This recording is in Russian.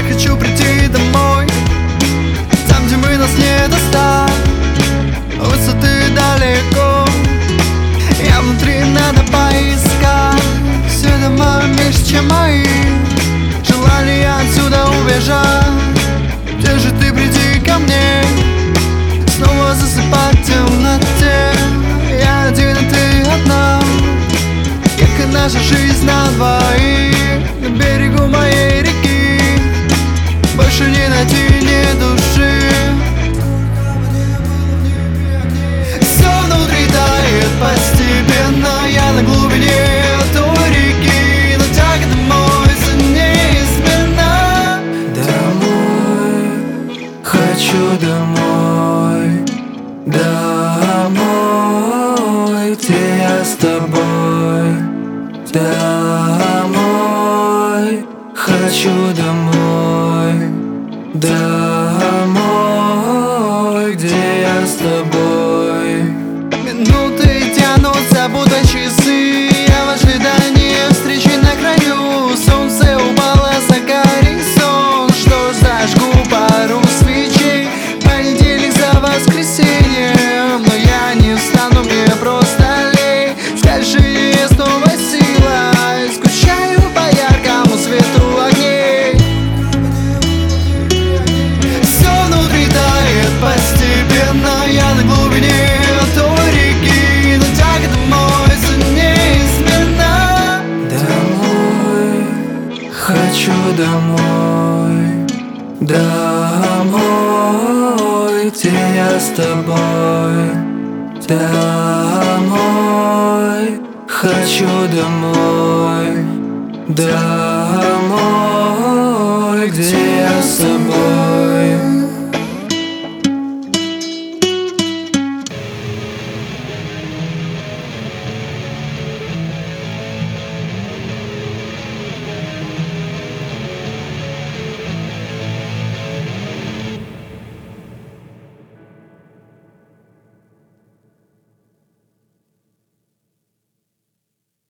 хочу прийти домой, там, где мы нас не достать. Высоты далеко, я внутри, надо поискать. Все дома меньше, чем мои. Желание отсюда убежать. Где же ты, приди ко мне. Снова засыпать в темноте. Я один, а ты одна, как и наша жизнь на двоих. На берегу моей реки больше не найти ни души. Все внутри тает постепенно. Я на глубине той реки, но тяга домой за неизменно. Домой, хочу домой, домой, где я с тобой. Домой, хочу домой, домой, где я с тобой. Минуты тянутся, будто часы. Я в ожидании встречи на краю. Солнце упало за горизонт. Что ж, зажгу пару свечей. Понедельник за воскресеньем, но я не встану, мне просто лень. Скажи, с новой силой скучаю по яркому свету огней. Все внутри тает постепенно. Я на глубине той реки, но тяга домой за неизменно. Домой, хочу домой, домой, где я с тобой. Домой, хочу домой, домой, где я с тобой.